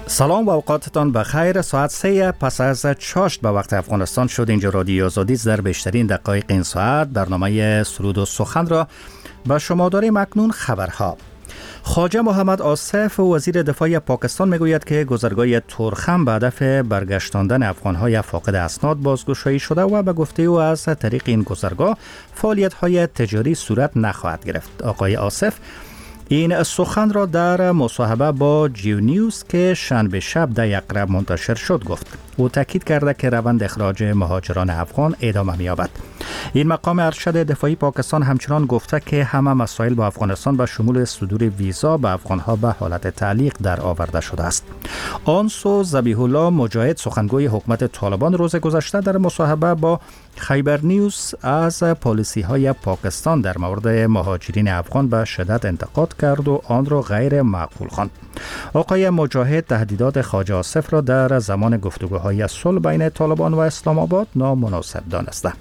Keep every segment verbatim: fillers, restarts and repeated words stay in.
سلام و اوقاتتان بخیر. ساعت سه پس از چاشت به وقت افغانستان شد. اینجا رادیو آزادی در بیشترین دقایق این ساعت برنامه سرود و سخن را به شما داریم. اکنون خبرها. خواجه محمد آصف وزیر دفاع پاکستان میگوید که گذرگاه تورخم به هدف برگشتاندن افغانهای فاقد اسناد بازگشایی شده و به گفته او از طریق این گذرگاه فعالیت‌های تجاری صورت نخواهد گرفت. آقای آصف این سخن را در مصاحبه با جیو نیوز که شنبه شب در یقرب منتشر شد گفت. او تاکید کرده که روند اخراج مهاجران افغان ادامه می‌یابد. این مقام ارشد دفاعی پاکستان همچنان گفته که همه مسائل با افغانستان به شمول صدور ویزا به افغانها به حالت تعلیق در آورده شده است. آنسو ذبیح الله مجاهد سخنگوی حکومت طالبان روز گذشته در مصاحبه با خیبر نیوز از پالیسی‌های پاکستان در مورد مهاجرین افغان به شدت انتقاد کرد و آن را غیر معقول خواند. آقای مجاهد تهدیدات خواجه آصف را در زمان گفتگوهای صلح بین طالبان و اسلام آباد نامناسب دانسته.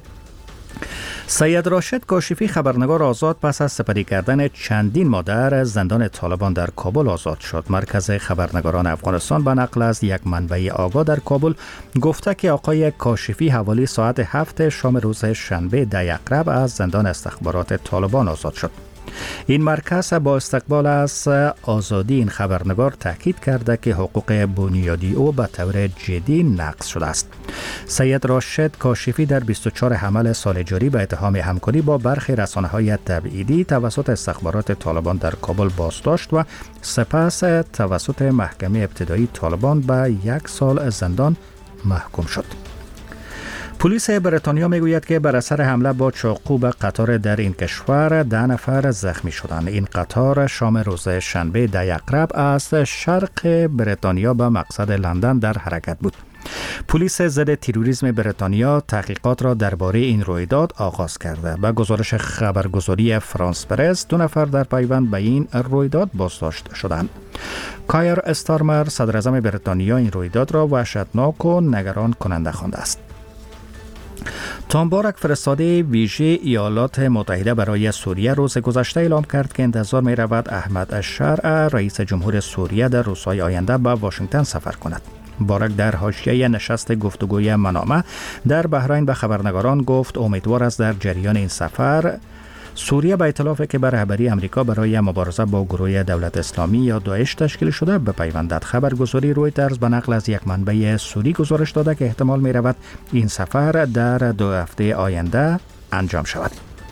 سید راشد کاشفی خبرنگار آزاد پس از سپری کردن چندین ماه در زندان طالبان در کابل آزاد شد. مرکز خبرنگاران افغانستان به نقل از یک منبع آگاه در کابل گفته که آقای کاشفی حوالی ساعت هفت شام روز شنبه در یقرب از زندان استخبارات طالبان آزاد شد. این مرکز با استقبال از آزادی این خبرنگار تاکید کرده که حقوق بنیادی او به طور جدی نقض شده است. سید راشد کاشفی در بیست و چهارم حمل سال جاری به اتهام همکاری با برخی رسانه‌های تبعیدی توسط استخبارات طالبان در کابل بازداشت و سپس توسط محکمه ابتدایی طالبان به یک سال زندان محکوم شد. پلیس بریتانیا میگوید که بر اثر حمله با چاقو به قطار در این کشور ده نفر زخمی شدند. این قطار شام روز شنبه در یقرب از شرق بریتانیا به مقصد لندن در حرکت بود. پلیس ضد تروریسم بریتانیا تحقیقات را درباره این رویداد آغاز کرده. به گزارش خبرگزاری فرانس پرس دو نفر در پیوند به این رویداد بازداشت شدند. کایر استارمر صدر اعظم بریتانیا این رویداد را وحشتناک و نگران کننده خوانده است. تام بارک فرستاده ویژه ایالات متحده برای سوریه روز گذشته اعلام کرد که انتظار می رود احمد الشرع رئیس جمهور سوریه در روزهای آینده به واشنگتن سفر کند. بارک در حاشیه نشست گفتگوی منامه در بحرین به خبرنگاران گفت امیدوار است در جریان این سفر سوریه به ائتلافی که به رهبری امریکا برای مبارزه با گروه دولت اسلامی یا داعش تشکیل شده بپیوندد. خبرگزاری رویترز به نقل از یک منبع سوری گزارش داده که احتمال می رود این سفر در دو هفته آینده انجام شود.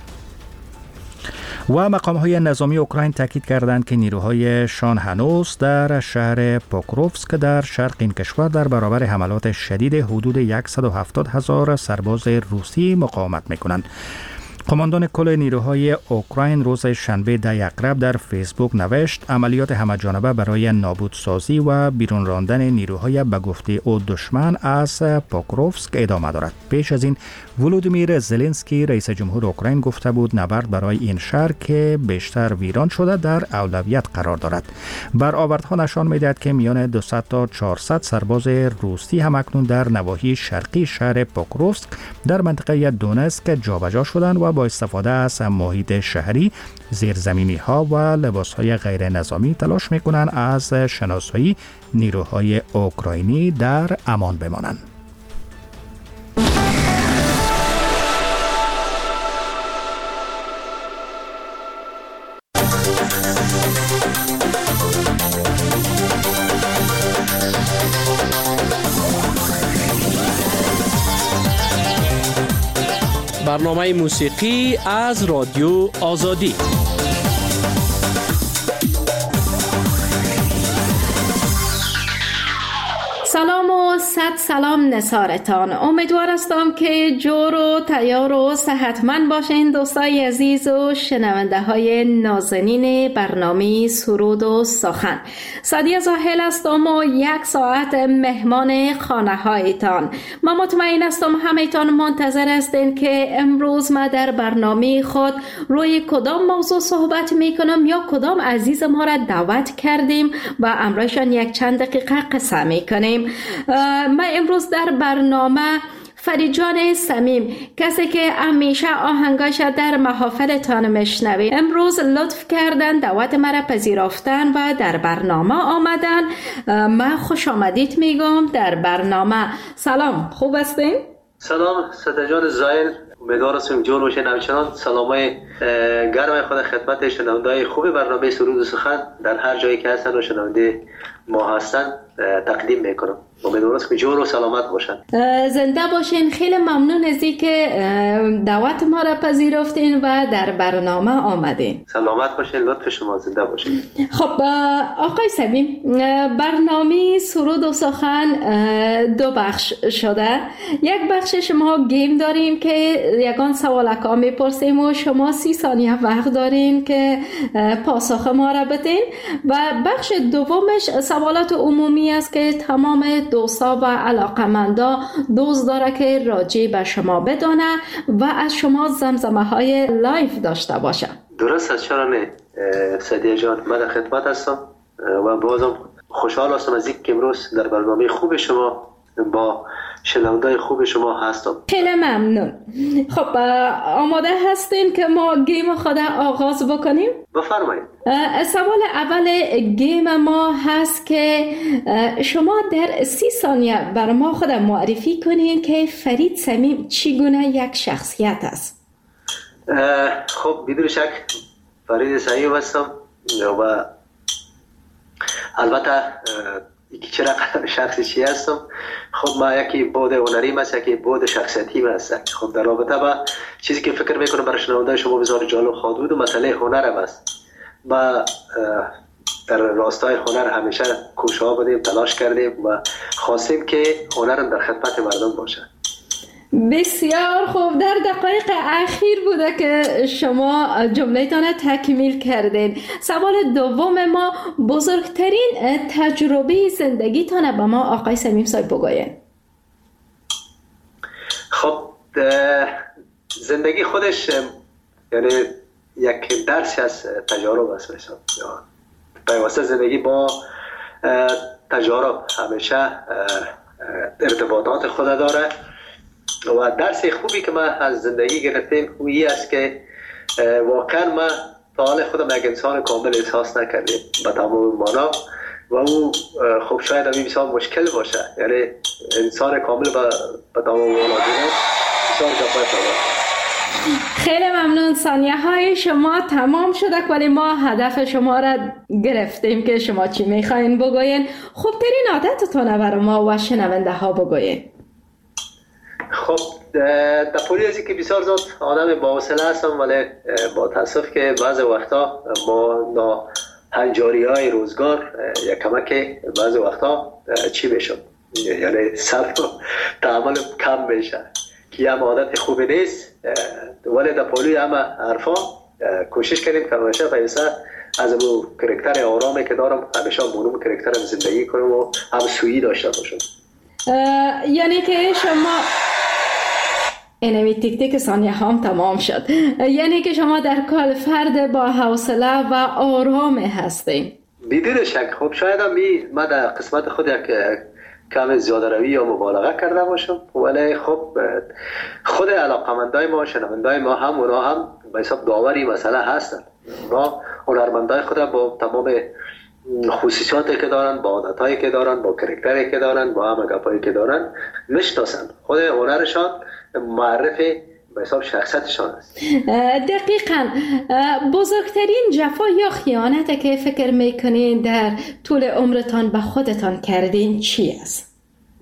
و مقام‌های نظامی اوکراین تاکید کردند که نیروهایشان هنوز در شهر پوکروفسک در شرق این کشور در برابر حملات شدید حدود صد و هفتاد هزار سرباز روسی مقاومت می‌کنند. قماندان کل نیروهای اوکراین روز شنبه در یقرب در فیسبوک نوشت عملیات همه‌جانبه برای نابودسازی و بیرون راندن نیروهای به گفته او دشمن از پوکروفسک ادامه دارد. پیش از این ولودیمیر زلنسکی رئیس جمهور اوکراین گفته بود نبرد برای این شهر که بیشتر ویران شده در اولویت قرار دارد. برآوردها نشان می‌دهد که میان دویست تا چهارصد سرباز روسی همکنون در نواحی شرقی شهر پوکروفسک در منطقه دونتسک جابجا شدند و با استفاده از محیط شهری، زیرزمینی ها و لباس های غیر نظامی تلاش می کنند از شناسایی نیروهای اوکراینی در امان بمانند. برنامه موسیقی از رادیو آزادی. سلام و صد سلام نثارتان. امیدوار هستم که جور و تیار و صحتمند باشین دوستای عزیز و شنونده های نازنین برنامه سرود و سخن. سعدیه زاهل هستم و یک ساعت مهمان خانه هایتان. من مطمئن هستم همه‌تان منتظر هستین که امروز ما در برنامه خود روی کدام موضوع صحبت میکنم یا کدام عزیز ما را دعوت کردیم و امروزشان یک چند دقیقه قصه میکنیم. ما امروز در برنامه فرید جان صمیم، کسی که همیشه آهنگاش در محافلتان میشنویم، امروز لطف کردن دعوت مرا پذیرفتن و در برنامه آمدن. من خوش آمدید میگم در برنامه. سلام، خوب هستین؟ سلام سده جان زایل، امیدوار هستم جور باشین. همچنان سلامای گرم خود خدمت شنونده‌های خوب برنامه سرود و سخن در هر جایی که هستن و شنونده ما هستن تقدیم میکنم. امیدوارم که جور و سلامت باشن. زنده باشین. خیلی ممنون از اینکه دعوت ما را پذیرفتین و در برنامه آمدین. سلامت باشین، لطف شما، زنده باشین. خب آقای صمیم، برنامه سرود و سخن دو بخش شده. یک بخشش ما گیم داریم که یگان سوالکا میپرسیم و شما سی ثانیه وقت دارین که پاسخ ما را بدین، و بخش دومش سوالات عمومی است که تمام دوستا و علاقمندا دوست داره که راجع به شما بدانه و از شما زمزمه های لایف داشته باشه. درست است، چرا نه سدیه جان، من در خدمت هستم و بازم خوشحال هستم از اینکه امروز در برنامه خوب شما با شنونده‌های خوب شما هستم. خیلی ممنون. خب آماده هستین که ما گیم خود آغاز بکنیم؟ بفرمایید. سوال اول گیم ما هست که شما در سی ثانیه بر ما خود معرفی کنین که فرید صمیم چگونه یک شخصیت است. خب بدون شک فرید صمیم هستم و البته یکی چرا شخصی چی هستم. خب ما یکی بود هنریم است، یکی بود شخصیتیم است. خب در رابطه با چیزی که فکر میکنم برای شنونده شما بسیار جالب خواهد بود و مسئله هنرم است. ما در راستای هنر همیشه کوشش بودیم، تلاش کردیم و خواستیم که هنرم در خدمت مردم باشه. بسیار خوب. در دقایق اخیر بوده که شما جمله‌تان تکمیل کردین. سوال دوم ما، بزرگترین تجربه زندگیتان به ما آقای صمیم صاحب بگوین. خب زندگی خودش یعنی یک درسی از تجارب است. مثلا پیوسته زندگی با تجارب همیشه ارتباطات خود داره و درس خوبی که ما از زندگی گرفتیم اویی است که واقعا ما تا حال خودم یک انسان کامل احساس نکردیم به تمام معنا و او خب شاید همین بسیار مشکل باشه، یعنی انسان کامل به تمام معنا بسیار جفای. خیلی ممنون. ثانیه های شما تمام شده ولی ما هدف شما را گرفتیم که شما چی میخواین بگوین. خوبترین عادتتون برای ما و شنونده ها بگوین. خب در پولی ازی که بسیار زود آدم با حوصله هستم، ولی با تاسف که بعض وقتا با نا هنجاری های روزگار یک کمک بعض وقتا چی بشم، یعنی صرف و تعامل کم بشه که هم عادت خوبی نیست، ولی در پولی همه حرفا کوشش کردیم که همیشه پیسه از اون کرکتر آرامی که دارم همیشه بونم کرکترم زندگی کنم و هم سویی داشته باشم. یعنی که شما اینمی تیک تیک ثانیه هم تمام شد، یعنی که شما در کل فرد با حوصله و آرام هستین. بدون شک. خب شاید هم من در قسمت خود یک کم زیاده روی یا مبالغه کرده باشم، ولی خب خود علاقمندای ما، شنوندای ما هم اونا هم به حساب داوری مسئله هستن. ما هنرمندای خود با تمام خصوصیاتی که دارن، با عادتایی که دارن، با کرکتری که دارن، با همه گپایی که دارن میشناسن. خود هنرشان معرف به حساب شخصیتشان است. دقیقاً. بزرگترین جفا یا خیانت که فکر میکنین در طول عمرتان به خودتان کردین چی است؟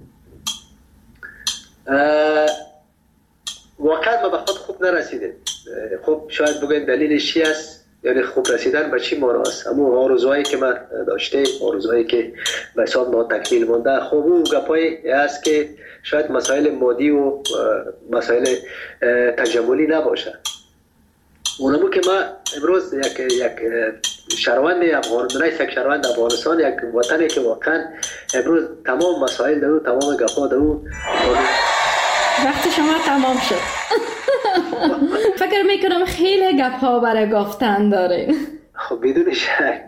واقعا ما به خود خوب نرسیده. خب شاید بگوین دلیلش چی است، یعنی خوب رسیدن به چی مانا است. همون آرزوهایی که من داشته، آرزوهایی که به حساب ما تکمیل مونده، خب اون گپایی است که شاید مسائل مادی و مسائل تجملی نباشه. اونمو که ما امروز یک یک شهروند افغانستان، یک شهروند افغانستان، یک وطنی که واقعا امروز تمام مسائل دارو، تمام گپا دارو. وقت شما تمام شد. فکر میکنم خیلی گپ ها برای گفتن دارین. خب بدون شک.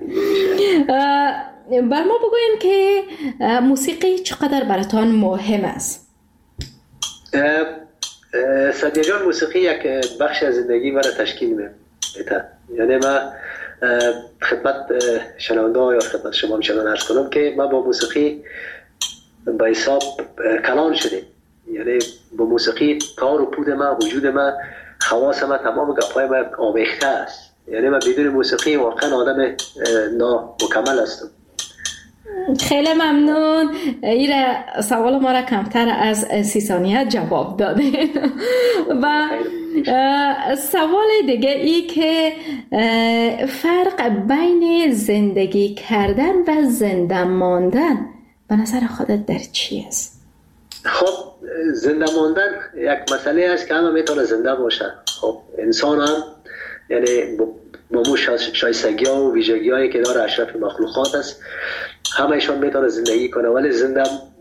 بر ما بگوین که موسیقی چقدر براتان مهم است؟ سدیا جان، موسیقی یک بخش از زندگی مرا تشکیل میده. یعنی من خدمت شنونده ها یا خدمت شما میشنان عرض کنم که من با موسیقی به حساب کلان شدیم. یعنی با موسیقی تار و پود من، وجود من، خواص من، تمام گپای من آمیخته است. یعنی من بدون موسیقی واقعا آدم نامکمل هستم. خیلی ممنون. این سوال ما را کمتر از سی ثانیه جواب داده. و سوال دیگه ای که فرق بین زندگی کردن و زنده ماندن به نظر خودت در چی است؟ خب زنده ماندن یک مسئله است که همه میتونه زنده باشه. خب انسان هم یعنی با مو شایستگی ها و ویژگی هایی که داره اشرف مخلوقات است، همه ایشان میتونه زندگی کنه. ولی زنده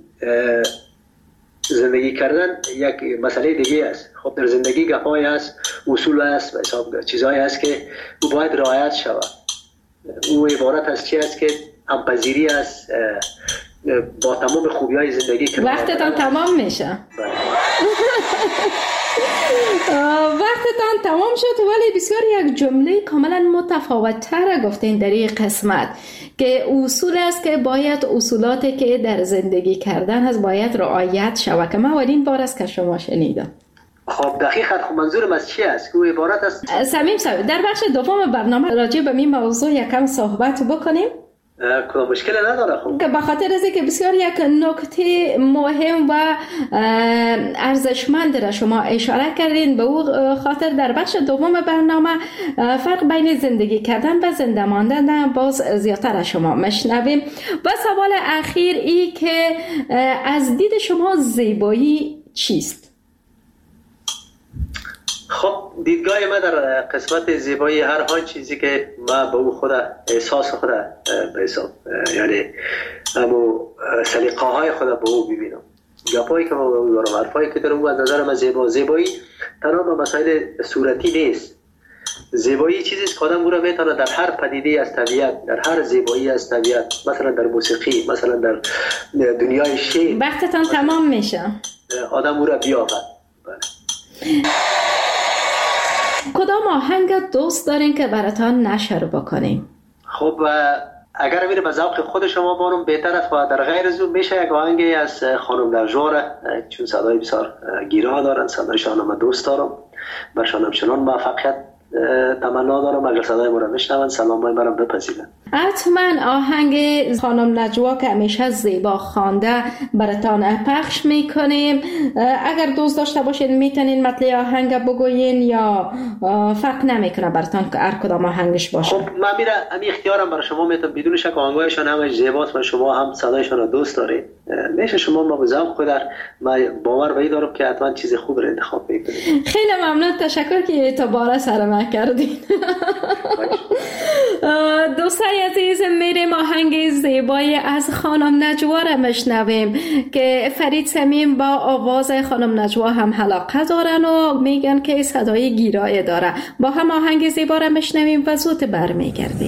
زندگی کردن یک مسئله دیگه است. خب در زندگی گپایی است، اصول است، حساب چیزایی است که او باید رعایت شود. او عبارت از چی است که همپذیری است با تمام خوبی های زندگی که وقتتان تمام میشه. وقتتان تمام شد، ولی بسیار یک جمله کاملا متفاوت تر گفتین در این قسمت که اصول است که باید اصولاتی که در زندگی کردن هست باید رعایت شود، که من اولین بار است که شما شنیدم. خب دقیقاً خب منظورم از چی است؟ که عبارت است صمیم صاحب در بخش دوم برنامه راجع به این موضوع یکم صحبت بکنیم. کدام مشکل نداره. خب که بخاطر از اینکه بسیار یک نکته مهم و ارزشمند را شما اشاره کردین، به او خاطر در بخش دوم برنامه فرق بین زندگی کردن و زنده ماندن باز زیادتر از شما مشنویم. و سوال اخیر ای که از دید شما زیبایی چیست؟ خب دیدگاه من در قسمت زیبایی هر های چیزی که من به او خود احساس خود به حساب، یعنی همو سلیقه های خود به او ببینم، گپایی که من به او دارم، حرفایی که دارم، از نظر من زیبا. زیبایی تنها به مسائل صورتی نیست. زیبایی چیزی است که آدم او را میتونه در هر پدیده از طبیعت، در هر زیبایی از طبیعت، مثلا در موسیقی، مثلا در دنیای شعر، وقتتان تمام میشه، آدم او را بیابد. کدام آهنگ دوست دارین که براتان نشر بکنیم؟ خب اگر میره به ذوق خود شما بانم بهتر است، و در غیر از اون میشه یک آهنگی از خانم نجوا، چون صدای بسیار گیرا دارن، صدایشان من دوست دارم، برشان همچنان موفقیت تمنا دارم. اگر صدای ما را میشنون سلامای مرا بپذیرن. حتما آهنگ خانم نجوا که همیشه زیبا خوانده براتان پخش میکنیم. اگر دوست داشته باشین میتونین مطلع آهنگ بگوین یا فرق نمیکنه براتان که هر کدام آهنگش باشه؟ خب من میره امی اختیارم برای شما میتونم، بدون شک آهنگایشان همه زیباست و شما هم صدایشان را دوست دارید. میشه شما ما به ذوق خود من باور به این دارم که حتما چیز خوب را انتخاب میکنید. خیلی ممنون، تشکر که اعتبار سر من کردین. دوستای عزیز، میریم آهنگ زیبای از خانم نجوا را مشنویم که فرید صمیم با آواز خانم نجوا هم علاقه دارن و میگن که صدای گیرای داره. با هم آهنگ زیبا را مشنویم و زود برمیگردیم.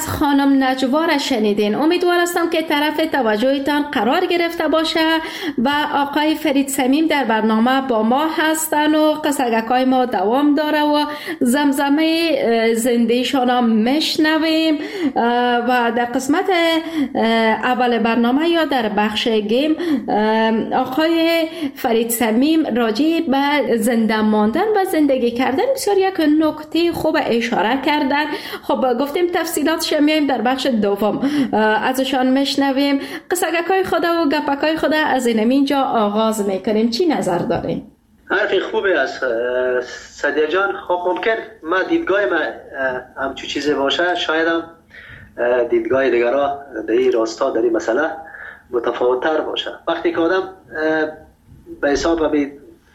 از خانم نجوا را شنیدین. امیدوار هستم که طرف توجهتان قرار گرفته باشه و آقای فرید صمیم در برنامه با ما هستن و قصگکای ما دوام داره و زمزمه زندگیشان هم میشنویم و در قسمت اول برنامه یا در بخش گیم آقای فرید صمیم راجع به زنده ماندن و زندگی کردن بسیار یک نکته خوب اشاره کردن. خب گفتیم تفصیلاتش میایم در بخش دوم ازشان میشنویم. قصگکای خود و گپکای خود از اینجا آغاز میکنیم. چی نظر داریم؟ حرفی خوبی است سعدیه جان. خب ممکن ما دیدگاه ما همچون چیزی باشه، شاید هم دیدگاه دیگرها در این راستا در این مسئله متفاوت‌تر باشه. وقتی که آدم به حساب به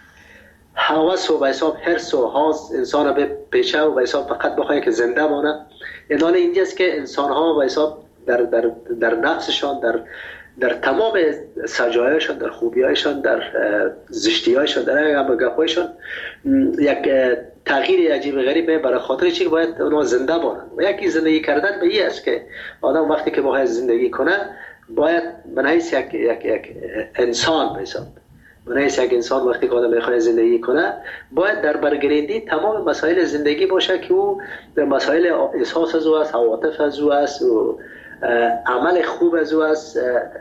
هوس و به حساب حرص و حاز انسان به پیچه و به حساب فقط بخواه که زنده مانه، ادانه اینجاست که انسان ها به حساب در, در, در نفسشان، در در تمام سجایشان، در خوبیایشان، در زشتیایشان، در گپایشان یک تغییر عجیب غریبه برای خاطر چی که باید اونها زنده بانند. و یکی زندگی کردن به این است که آدم وقتی که باید زندگی کنه باید به حیث یک, یک, یک انسان به حساب به حیث یک انسان وقتی که آدم میخواد زندگی کنه باید در برگریندی تمام مسائل زندگی باشه که او در مسائل احساس از او است، عواطف از او است و عمل خوب از او است،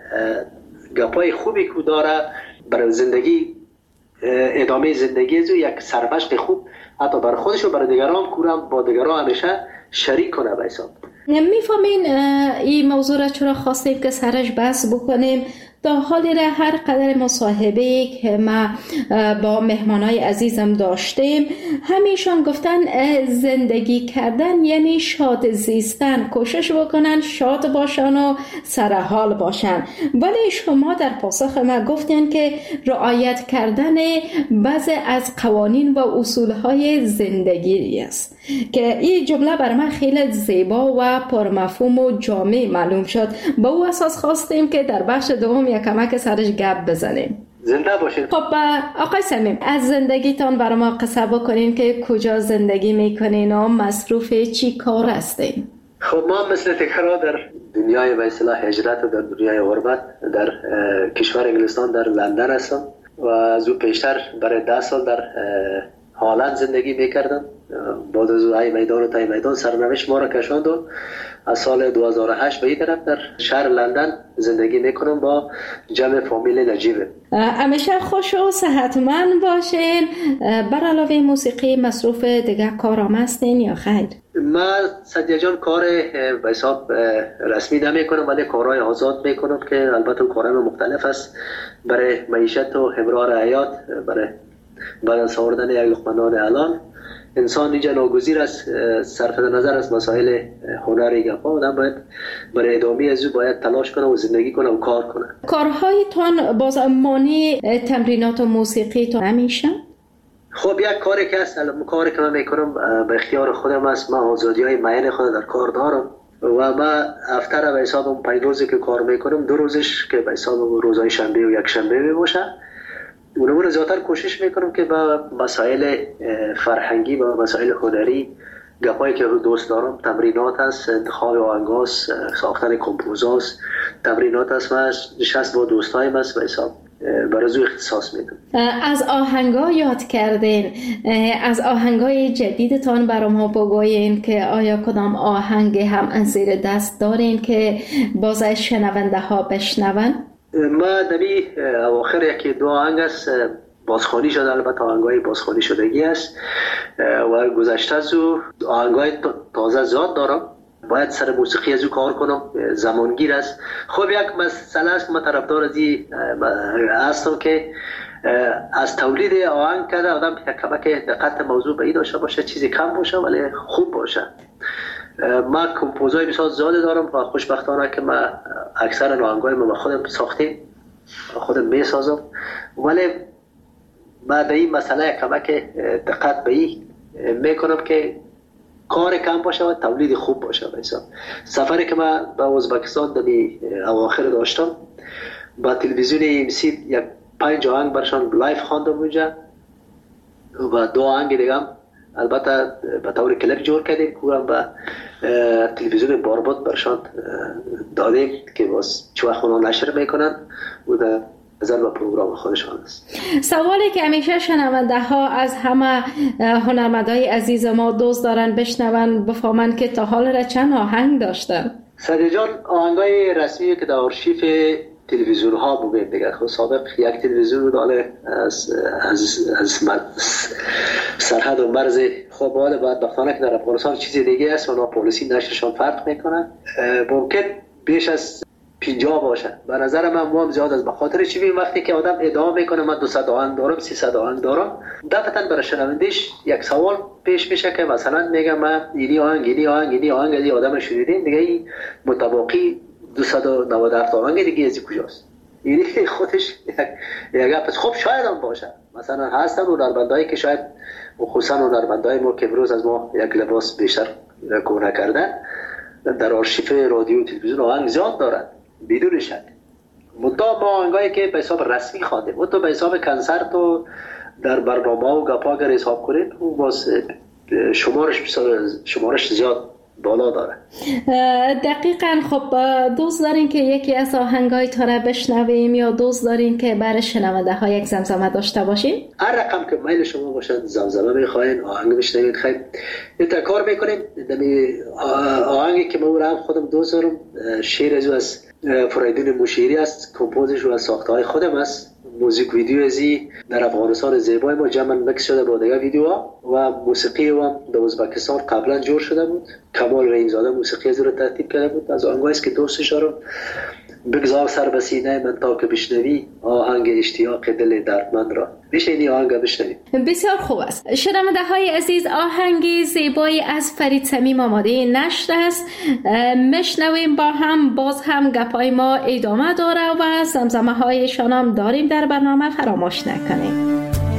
گپای خوبی که داره برای زندگی، ادامه زندگی از او یک سرمشق خوب حتی برای خودش و برای دیگران کورم با دیگران همیشه شریک کنه به حساب. میفهمین این موضوع را چرا خواستیم که سرش بحث بکنیم؟ تا حالی را هر قدر مصاحبه که ما با مهمانای عزیزم داشتیم همیشون گفتن زندگی کردن یعنی شاد زیستن، کوشش بکنن شاد باشن و سرحال باشن. ولی شما در پاسخ ما گفتین که رعایت کردن بعضی از قوانین و اصولهای زندگی است که این جمله بر من خیلی زیبا و پرمفهوم و جامع معلوم شد. با او اساس خواستیم که در بخش دوم یک کمک سرش گپ بزنیم. زنده باشید. خب آقای صمیم از زندگیتان برای ما قصه بکنین که کجا زندگی میکنین و مصروف چی کار هستین؟ خب ما مثل تکرار در دنیای به اصطلاح هجرت و در دنیای غربت در کشور انگلستان در لندن هستم و از او پیشتر برای ده سال در هالند زندگی میکردم. بعد از ای میدان و تای میدان سرنوشت ما را کشاند و از سال دو هزار و هشت به این طرف در شهر لندن زندگی میکنم با جمع فامیل نجیبه. همیشه خوش و صحتمند باشین. بر علاوه موسیقی مصروف دیگه کارام هستین یا خیر؟ ما سعدیه جان کار به حساب رسمی نمیکنم ولی کارهای آزاد میکنم که البته کارهای مختلف است برای معیشت و همراه حیات، برای برای ساوردن یک لقمه نان الان. انسان اینجا ناگزیر است صرف نظر از مسائل هنری گپا آدم باید برای ادامه از او باید تلاش کنه و زندگی کنه و کار کنه. کارهایتان باز مانی تمرینات و موسیقی تو همیشه؟ خب یک کاری که هست کاری که من میکنم به اختیار خودم است. من آزادی های معین خود در کار دارم و من هفته به حساب پنج روزی که کار میکنم دو روزش که به حساب روزهای شنبه و یک شنبه می باشه. اونمون زیادتر کوشش میکنم که با مسائل فرهنگی و مسائل هنری گپایی که دوست دارم، تمرینات هست، انتخاب آهنگاست، ساختن کمپوزاست، تمرینات هست و نشست با دوستایم هست و حساب برای زو اختصاص میدم. از آهنگا یاد کردین، از آهنگای جدیدتان برای ما بگوین که آیا کدام آهنگ هم زیر دست دارین که باز شنونده ها بشنون؟ ما دمی اواخر یکی دو آهنگ است بازخوانی شده، البته آهنگای بازخوانی شدگی است و گذشته از او آهنگای تازه زیاد دارم. باید سر موسیقی از او کار کنم، زمانگیر است. خب یک مسئله است که من طرفدار از این هستم که از تولید آهنگ کرده آدم یک کمک دقت موضوع به این داشته باشه، چیزی کم باشه ولی خوب باشه. ما کمپوزای بسیار زیاده دارم و خوشبختانه که من اکثر آهنگای ما خودم ساختیم، خودم میسازم، ولی من به این مسئله کمک دقت به این میکنم که کار کم باشه و تولید خوب باشه. مثلا سفری که من به ازبکستان در اواخر داشتم با تلویزیون ام سی یک پنج آهنگ برشان لایف خواندم اونجا و دو آهنگ دیگه هم البته به طور کلیپ جور کردیم کورم به تلویزیون بارباد برشان دادیم که باز چه وقت اونا نشر میکنن و در نظر به پروگرام خودشان است. سوالی که همیشه شنونده ها از همه هنرمندای عزیز ما دوست دارن بشنون بفهمن که تا حال را چند آهنگ داشتن. سعدی جان آهنگای رسمی که در آرشیف تلویزیون ها بودیم دیگه. خب سابق یک تلویزیون بود حاله از از از سرحد و مرز خب حالا بدبختانه که در افغانستان چیزی دیگه است و اونا پالیسی نشرشان فرق میکنن. ممکن بیش از پنجاه باشه. به نظر من ما هم زیاد از بخاطر چی بیم وقتی که آدم ادعا میکنه من دویست آهنگ دارم سیصد آهنگ دارم دفعتاً برای شنوندش یک سوال پیش میشه که مثلا میگم من اینی آهنگ اینی آهنگ اینی آهنگ از آدم شنیدین دیگه این متباقی دویست و نود و هفت آهنگ دیگه از کجاست؟ اینی خودش یک گپ. خب شاید هم باشه مثلا هستن هنرمندایی که شاید خصوصا هنرمندای ما که امروز از ما یک لباس بیشتر کهنه کردن در آرشیف رادیو و تلویزیون آهنگ زیاد دارن بدون شک. منتها ما آهنگایی که به حساب رسمی خواندیم و تو به حساب کنسرت و در برنامه و گپا اگر حساب کنیم اون باز شمارش شمارش زیاد بالا داره. دقیقاً. خب دوست دارین که یکی از آهنگای تا را بشنویم یا دوست دارین که برای شنونده ها یک زمزمه داشته باشیم؟ هر رقم که میل شما باشد زمزمه میخواین آهنگ بشنوید خیلی این کار میکنیم. دمی آهنگی که من هم خودم دوست دارم شعر از از فریدون مشیری است، کمپوزش و ساخته های خودم است. موزیک ویدیو ازی در افغانستان زیبای ما جمع مکس شده با دیگه ویدیوها و موسیقی هم در ازبکستان قبلا جور شده بود. کمال رحیمزاده موسیقی از رو ترتیب کرده بود. از آهنگایی است که دوستش دارم. بگذار سر به سینه من تا که بشنوی آهنگ اشتیاق دل دردمند را. میشه این آهنگ بشنوی؟ بسیار خوب است. شنونده های عزیز آهنگ زیبایی از فرید صمیم آماده نشر است. مشنویم با هم. باز هم گپای ما ادامه داره و زمزمه هایشان هم داریم در برنامه، فراموش نکنیم.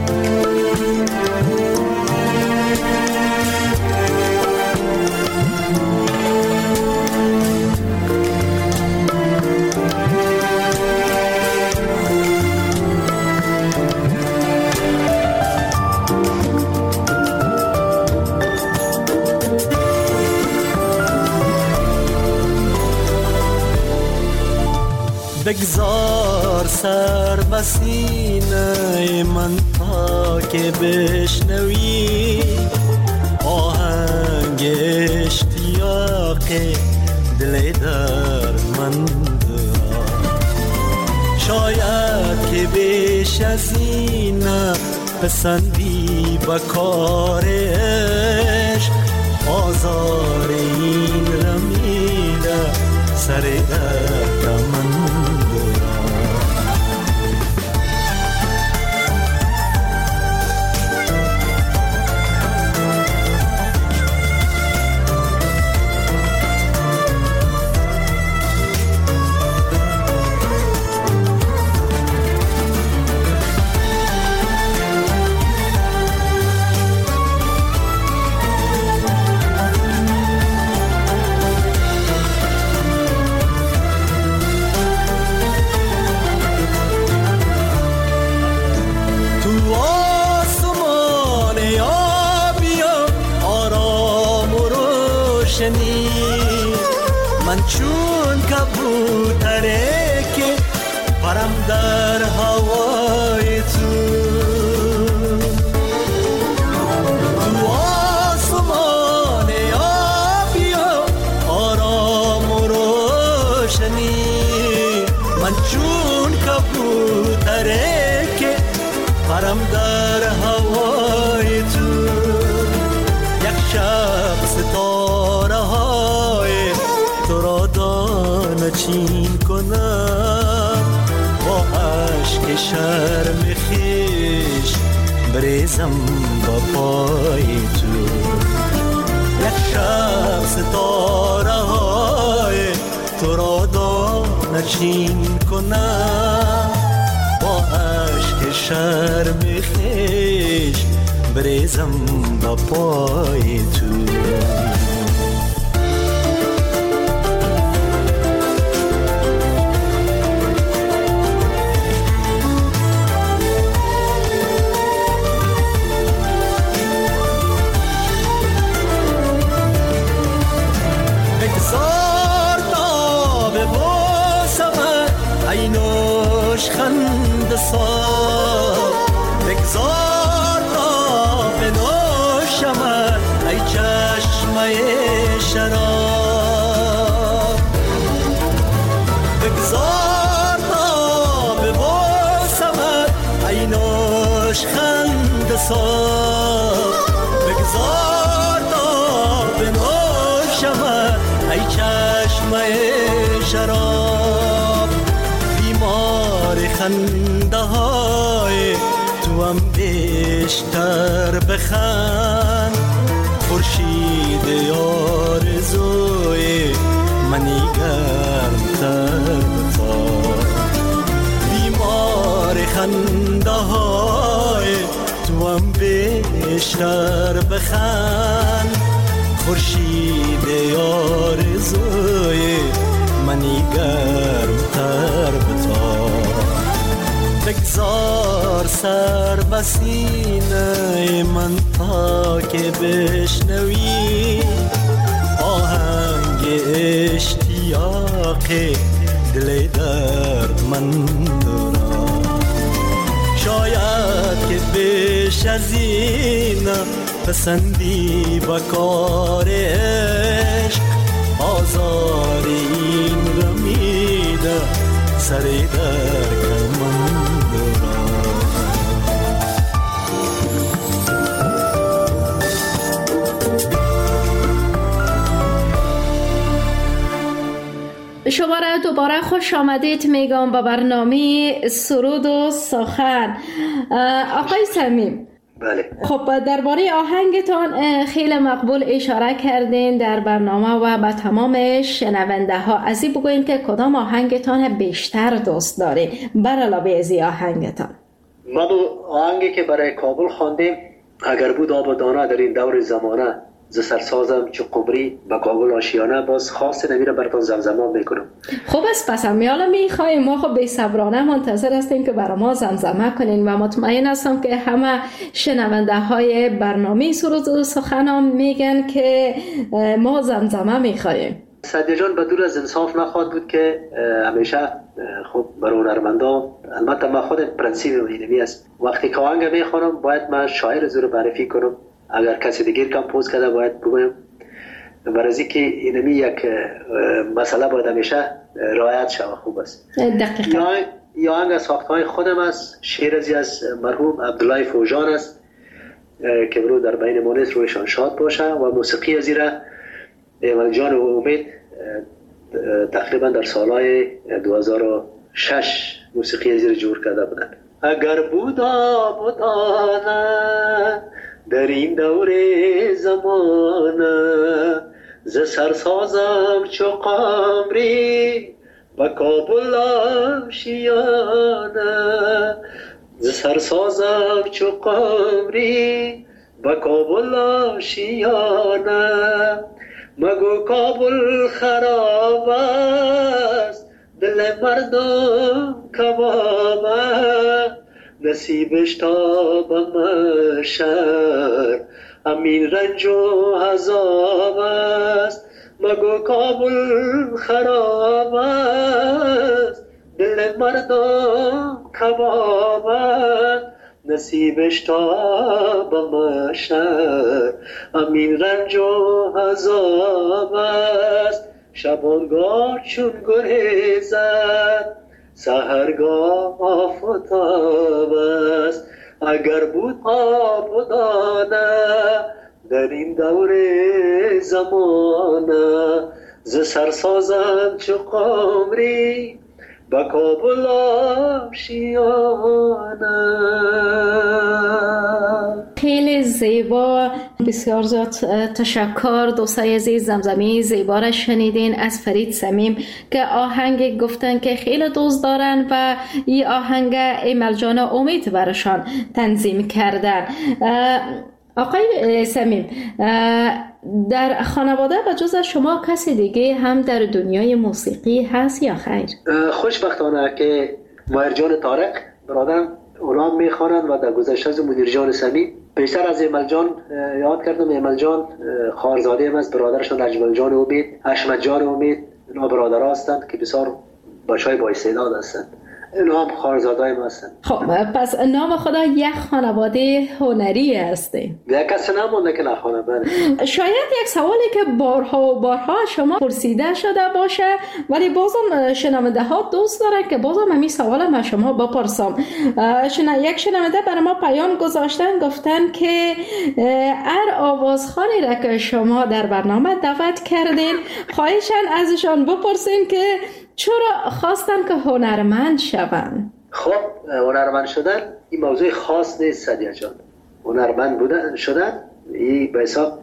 بگذار سر به سینه من تا که بشنوی آهنگ اشتیاق دل دردمند را. شاید که بیش از این پسندی به کار عشق آزار این رمیده سر دردمند. من چون کبوتره که پرم در هوای تو تو آسمان آبیا آرام و روشنی. من چون کبوتره که پرم در هوای تو یک شب ستاره های تو را دانه چین کنم با عشق شرم خیش بریزم با پای تو. یک شب ستاره های تو را دانه چین کنم با عشق شرم خیش بریزم با پای تو. نوشخند صاف بگذار تا بنوشمت ای چشمه شراب بگذار تا ببوسمت ای نوشخند صاف بگذار تا بنوشمت ای چشمه شراب بیمار خنده های تو هم بیشتر بخند خورشید آرزوی منی گرمتر بخواد بیمار خنده های تو هم بیشتر بخند خورشید آرزوی منی گرمتر بتاب بگذار سر بسینه من تا که بشنوی آهنگ اشتیاق دل درد من دارم شاید که بیش از این پسندی با کار عشق آزار این رمیده سری در کمند را شما را دوباره خوش آمدید میگم به برنامه سرود و سخن. آقای صمیم، بله. خب درباره آهنگتان خیلی مقبول اشاره کردین در برنامه و به تمام شنونده ها. از این بگوین که کدام آهنگتان بیشتر دوست داری بر علاوه از این آهنگتان؟ ما دو آهنگی که برای کابل خواندیم اگر بود آب و دانه در این دور زمانه ز سرسازم چو قمری به کابل آشیانه باز خاص نمیره براتون زمزمه میکنم. خوب است، پس میالا میخوایم ما خب بی‌صبرانه منتظر هستیم که برای ما زمزمه کنین و مطمئن هستم که همه شنونده های برنامه سرود و سخن میگن که ما زمزمه میخوایم. سعدی جان بدور از انصاف نخواد بود که همیشه خب برای هنرمندا، البته من خود پرنسیپ اینمی است، وقتی که آهنگ میخوانم باید من شاعر زور معرفی کنم، اگر کسی دیگر کمپوز کرده باید بگویم، برای اینکه اینمی یک مسئله باید همیشه رعایت شود. خوب است. دقیقاً. یا آهنگ از ساختهای خودم است، شعر ازی از مرحوم عبدالله فوجان است که برو در بین ما نیست، رویشان شاد باشه، و موسیقی ازی را ایمل جان و امید تقریبا در سالهای دو هزار و شش موسیقی ازی را جور کرده بودن. اگر بودا بودانه در این دور زمانه ز سرسازم چو قمری با کابل آشیانه ز سرسازم چو قمری با کابل آشیانه مگو کابل خراب است دل مردم کباب نصیبش تا به محشر همین رنج و عذاب است. مگو کابل خراب است دل مردم کباب است نصیبش تا به محشر همین رنج و عذاب است. شبانگاه چون گریزد سحرگاه آفتاب است. اگر بود آب و دانه در این دور زمانه ز سرسازم چو قمری با کابل آشیانه. خیلی زیبا، بسیار زیاد تشکر دوستای عزیز. زمزمه زیبا را شنیدین از فرید صمیم که آهنگ گفتن که خیلی دوست دارن و این آهنگ ایمل جان امید برشان تنظیم کردن. آقای صمیم، در خانواده و جز شما کسی دیگه هم در دنیای موسیقی هست یا خیر؟ خوشبختانه که ماهر جان طارق برادرم اونا میخوانند و در گذشته از مدیر جان صمیم بیشتر از ایمل جان یاد کردم. ایمل جان خواهرزاده هم است، برادرشان اجمل جان امید، حشمت جان امید، اینا برادر هستند که بسیار بچهای با استعداد هستند. اینا هم خارزادای ما هستن. خب پس نام خدا یک خانواده هنری هسته. یک کسی نمونده که نخوانه. بله. شاید یک سوالی که بارها و بارها شما پرسیده شده باشه، ولی بازم شنونده ها دوست دارن که بازم همین سوال من شما بپرسم. شنا یک شنونده برای ما پیام گذاشتن، گفتن که هر آوازخوانی را که شما در برنامه دعوت کردین خواهشاً ازشان بپرسین که چرا خواستن که هنرمند شوند. خب هنرمند شدن این موضوع خاص نیست سدیه جان. هنرمند بودن شدن این به حساب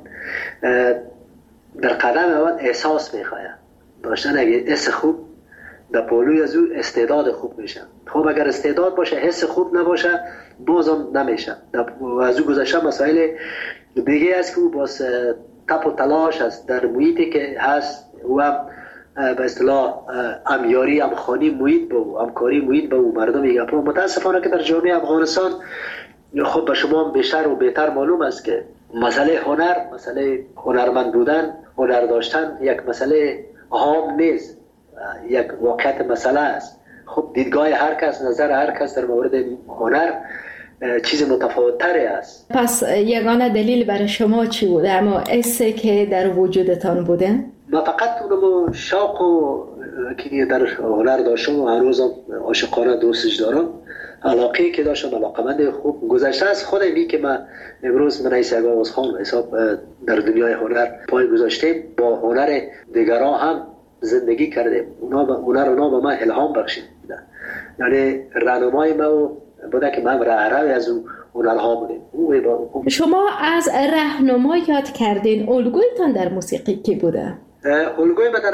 در قدم اول احساس میخواه داشتن. اگه حس خوب در پولوی از او استعداد خوب میشه. خب اگر استعداد باشه حس خوب نباشه بازم نمیشه. از او گذشته مسائل دیگه است که او باز تپ و تلاش است در محیطی که هست و هم به اصطلاح امیاری امخانی محیط با همکاری محیط با مردم میگه. متاسفانه که در جامعه افغانستان خب به شما بیشتر و بهتر معلوم است که مسئله هنر، مسئله هنرمند بودن، هنر داشتن یک مسئله عام نیست، یک واقعیت مسئله است. خب دیدگاه هر کس، نظر هر کس در مورد هنر چیز متفاوت تری است. پس یگانه دلیل برای شما چی بوده؟ اما حسی که در وجودتان بوده؟ ما فقط اونم شوق و که در هنر داشتم و هنوزم عاشقانه دوستش دارم، علاقه که داشتم، علاقمند خوب گذشته از خودم این که من امروز من ایسا آوازخوان حساب در دنیای هنر پای گذاشتیم، با هنر دیگران هم زندگی کردیم. اونا با هنر اونا به من الهام بخشید، یعنی راهنمای ما بوده که من راهروی از اون هنرها بودیم. شما از راهنمای یاد کردین، الگویتان در موسیقی کی بوده؟ الگوی من در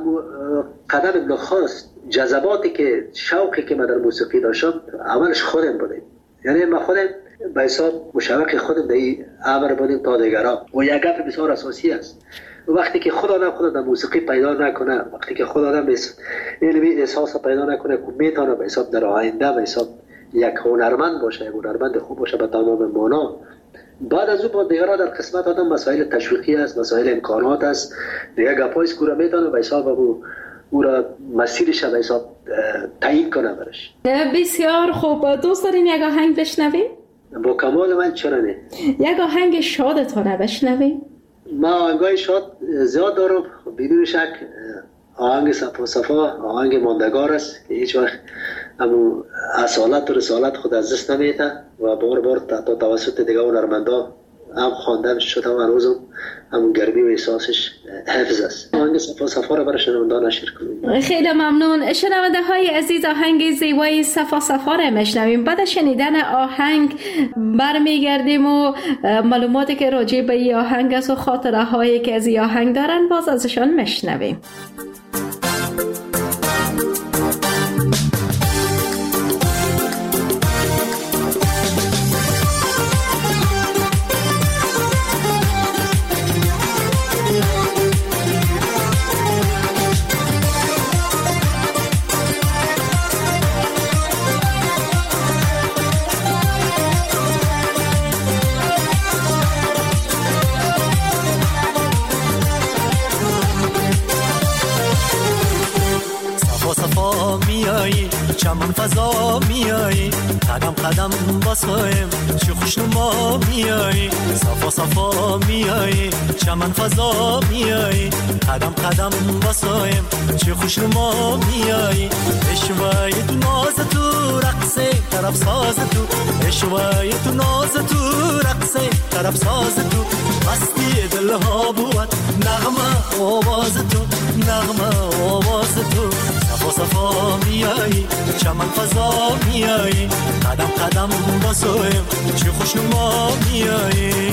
قدم نخست جذباتی که شوقی که من در موسیقی داشتم اولش خودم بودیم. یعنی من خودم به حساب مشوق خودم در این امر بودیم تا دیگران. و یک گپ بسیار اساسی است، وقتی که خود آدم خود در موسیقی پیدا نکنه، وقتی که خود آدم علمی احساس پیدا نکنه که میتونه به حساب در آینده به حساب یک هنرمند باشه، یک هنرمند خوب باشه به تمام معنا، بعد از او با دیگران در قسمت آدم مسائل تشویقی است، مسائل امکانات است، دیگه گپای سکوره میتونه به حساب او او را مسیرش به حساب تعیین کنه برش. بسیار خوب. دوست دارین یک آهنگ بشنویم؟ با کمال من چرا نه. یک آهنگ شادتونه بشنویم؟ ما آهنگای شاد زیاد دارم، بدون شک آهنگ صفا صفا آهنگ ماندگار است که هیچ وقت همون اصالت و رسالت خود از دست نمیده و بار بار تا توسط دیگه هنرمندا هم خوانده شده و هنوزم همون گرمی و احساسش حفظ است. آهنگ صفا صفا را برای شنوندگان نشر کنیم. خیلی ممنون. شنونده های عزیز، آهنگ زیبای صفا صفا را میشنویم. بعد شنیدن آهنگ برمیگردیم و معلوماتی که راجع به این آهنگ است و خاطره هایی که از این آهنگ دارن باز ازشان میشنویم. چمن فضا میایی، قدم قدم باسایم چه خوشنما میایی، صفا صفا میایی، چمن فضا میایی، قدم قدم باسایم چه خوشنما میایی، اشوای تو ناز تو رقصه طرف ساز تو، اشوای تو ناز تو رقصه طرف ساز تو، مستی دلها بود نغمه آواز تو، نغمه آواز تو، صفا صفا میایی، چمن فضا میایی، قدم قدم باسویم چه خوشنما میایی.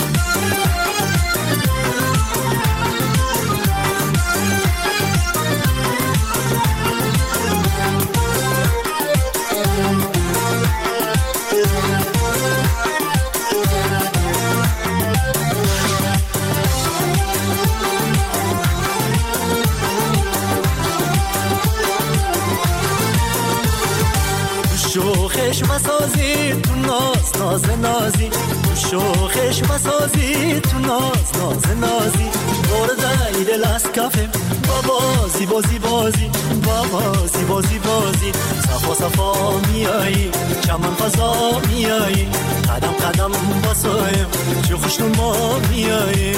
شوخش مسازی تو ناز ناز نازی، شوخش مسازی تو ناز ناز نازی، برده دل از کفم با بازی بازی بازی با ما زیبا زیبازی صفا صفا میایی چمن فضا میایی قدم قدم باسایم چه خوشنما میایی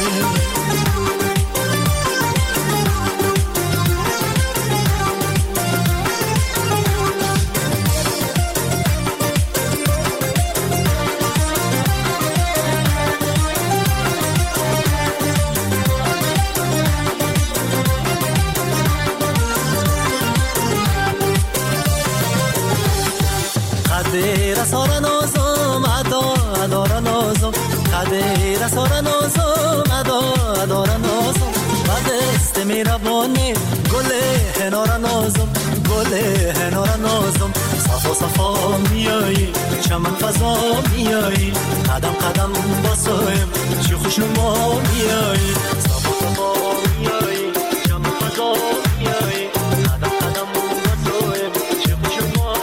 قدر سارا نازم ادا ادارا نازم قدر سارا نازم ادا ادارا نازم بعد است میربانی گل هنارا نازم گل هنارا نازم صفا صفا میایی چمن فضا میایی قدم قدم باسایم چه خوشنما میایی صفا صفا میایی چمن فضا میایی قدم قدم باسایم چه خوشنما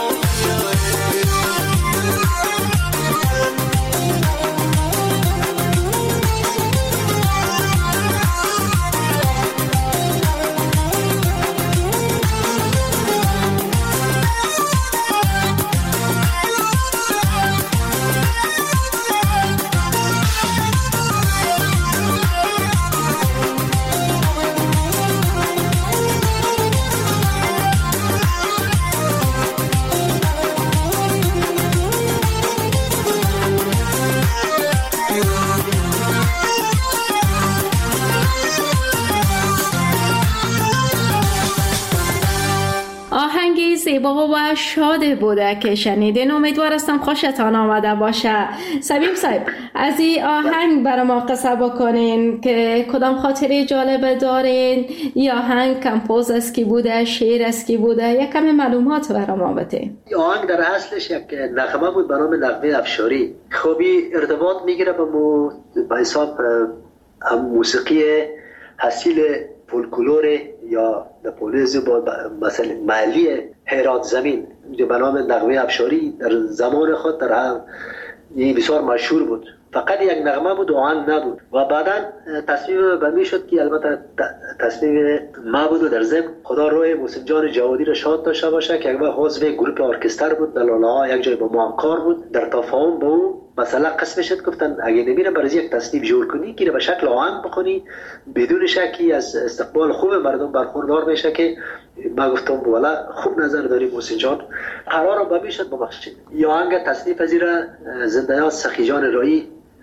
زیبا و شاد بوده که شنیدین. امیدوار هستم خوشتان آمده باشه. سبیب صاحب از این آهنگ برای ما قصه بکنین که کدام خاطره جالب دارین؟ یا آهنگ کمپوز است کی بوده، شعر است کی بوده، یک کمی معلومات برای ما بده. این آهنگ در اصلش یک نغمه بود به نام نغمه افشاری. خوبی ارتباط میگیره به مو به حساب هم موسیقی حاصل فولکلور یا نپولیزم با مثلا محلی هرات زمین به نام نغمه افشاری در زمان خود در هم بسیار مشهور بود. فقط یک نغمه بود و آهنگ نبود و بعدا تصمیم به می شد که البته تصمیم ما بود و در ضمن خدا روی محسن جان جوادی را شاد داشته باشه که یک عضو گروه ارکستر بود در لاله ها یک جای با ما هم کار بود. در تفاهم با او مثلا قسم شد گفتن اگه نمیره برای یک تصنیف جور کنی که به شکل آهنگ بخونی بدون شکی از استقبال خوب مردم برخوردار بشه که ما گفتم والا خوب نظر داری محسن جان قرار با میشد ببخشید. یا آهنگ تصنیف از را زنده‌یاد سخی جان رایی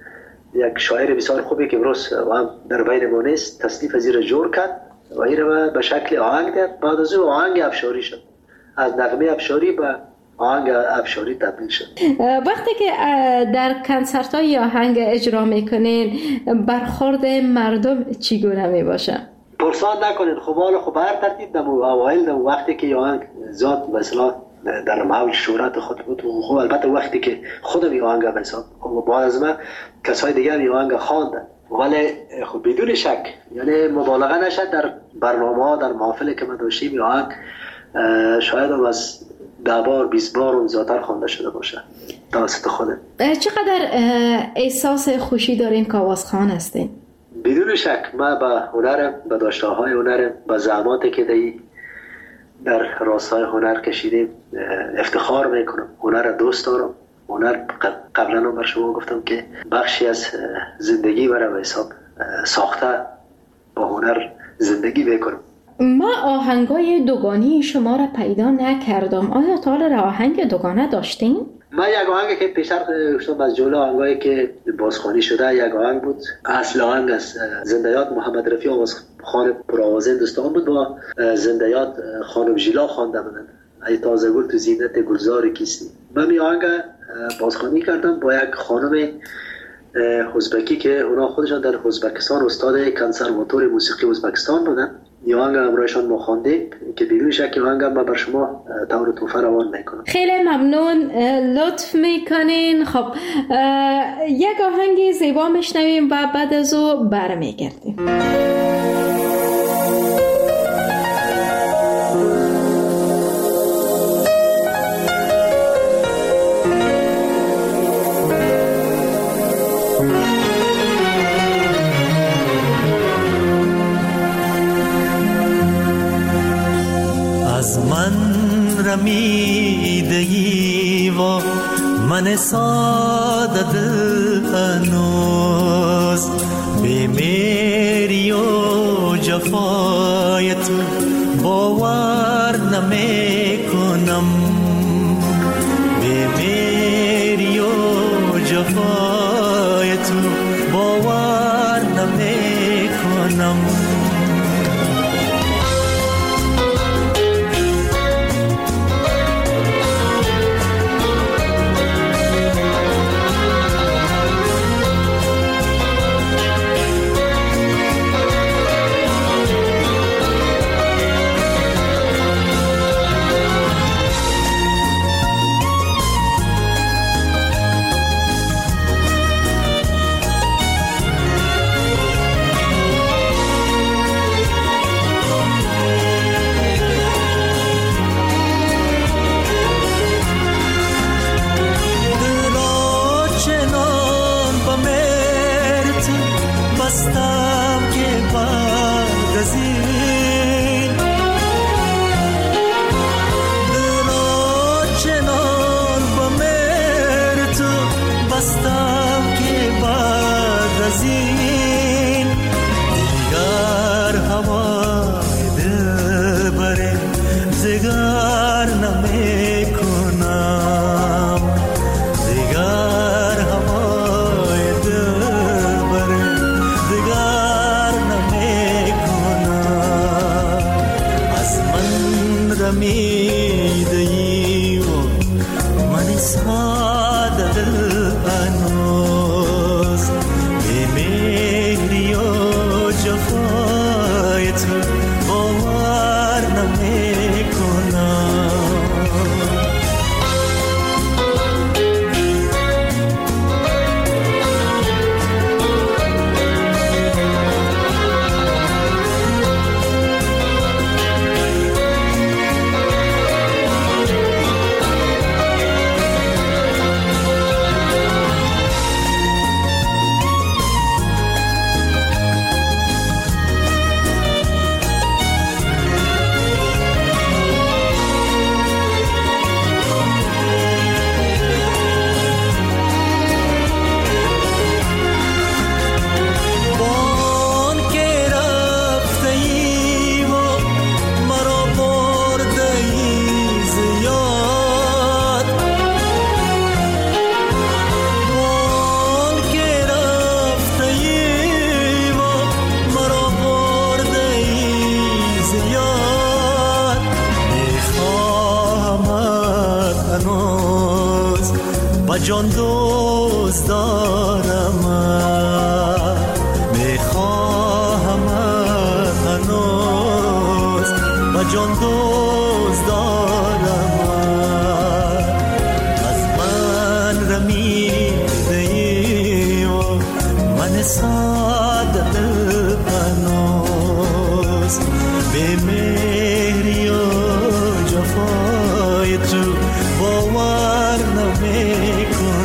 یک شاعر بسیار خوبی که امروز هم در بین ما نیست تصنیف از را جور کرد و این را به شکل آهنگ داد. بعد از او آهنگ افشاری شد، از نغمه افشاری به آهنگ افشاری تبدیل شد. وقتی که در کنسرت های آهنگ اجرا میکنین برخورد مردم چگونه می باشه؟ پرسان نکنین خب حالا خب هر ترتیب دم اوایل دم وقتی که آهنگ زاد مثلا در محل شهرت خود بود و خب البته وقتی که خودم این آهنگ بسام و بعد از من کسای دیگر این آهنگ خواندن ولی خب بدون شک یعنی مبالغه نشد در برنامه ها در محافل که من داشتیم این آهنگ شاید هم از ده بار بیست بار اون زیادتر خوانده شده باشه توسط خودم. چقدر احساس خوشی دارین که آوازخوان هستین؟ بدون شک من به هنرم به داشته‌های هنرم به زحماتی که دی در راستای هنر کشیدیم افتخار میکنم. هنر دوست دارم. هنر قبلا هم بر شما گفتم که بخشی از زندگی برای به حساب ساخته با هنر زندگی میکنم. ما آهنگای دوگانی شما را پیدا نکردم. آیا تا حالا آهنگ دوگانه داشتین؟ من یک آهنگ که پیشتر گفتم از جمله آهنگایی که بازخوانی شده یک آهنگ بود. اصل آهنگ از زنده‌یاد محمد رفیع آوازخوان پرآوازه هندوستان بود با زنده‌یاد خانم ژیلا خوانده بودن. ای تازه گل تو زینت گلزار کیستی. من این آهنگ بازخوانی کردم با یک خانم ازبکی که اونا خودشان در ازبکستان استاد کنسرواتوار موسیقی ازبکستان بودن. این آهنگ همراهشان ما خواندیم که بدون شک آهنگ ما بر شما طور توفه روان میکنم. خیلی ممنون، لطف میکنین. خب یک آهنگ زیبا میشنویم و بعد از او برمیگردیم. از من رمیده ای و من ساده دل هنوز به میری و جفای تو باور نمی کنم، به میری و جفای تو باور نمی کنم. جان دوست دارم، میخواهم هنوز و جان دوست دارم. از من رمیده ای و من ساده دل هنوز به مهری و جفای تو باور نمی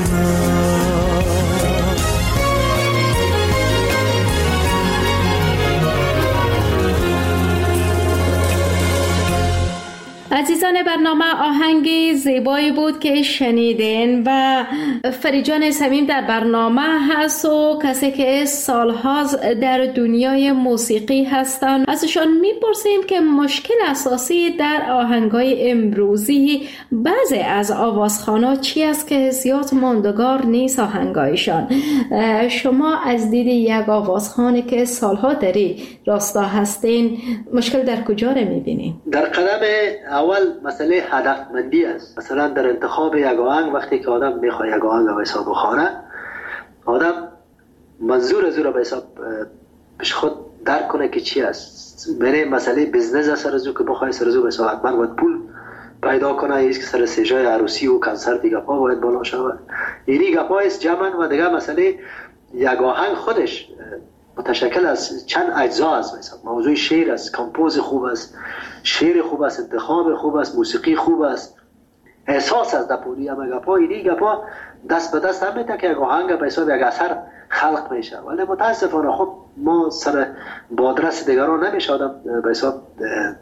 عزیزان برنامه، آهنگی زیبایی بود که شنیدین و فریجان صمیم در برنامه هست و کسی که سالها در دنیای موسیقی هستند. ازشان میپرسیم که مشکل اساسی در آهنگای امروزی بعضی از آوازخوانا چی است که زیاد ماندگار نیست آهنگایشان. شما از دید یک آوازخانی که سالها داری راستا هستین، مشکل در کجا رو میبینین؟ در قدم اول مسئله هدفمندی است. مثلا در انتخاب یک آهنگ، وقتی که آدم میخواد یک آهنگ به حساب بخوانه، آدم منظور از او را به حساب پیش خود درک کنه که چی است. یعنی مسئله بزنس است سر از او که بخواه سر از او به حساب حتما باید پول پیدا کنه، ایست که سر سیجای عروسی و کنسرت گپا باید بالا شود. اینی گپا است جمعا. و دیگه مسئله یک آهنگ خودش متشکل از چند اجزا است. مثلا موضوع شعر است، کمپوز خوب است، شعر خوب است، انتخاب خوب است، موسیقی خوب است، احساس است. دپوری هم گپا اینی گپا دست به دست هم میده که یک آهنگ به حساب یک اثر خلق میشه. ولی متاسفانه خب ما سر بادرس دیگران نمیشه آدم به حساب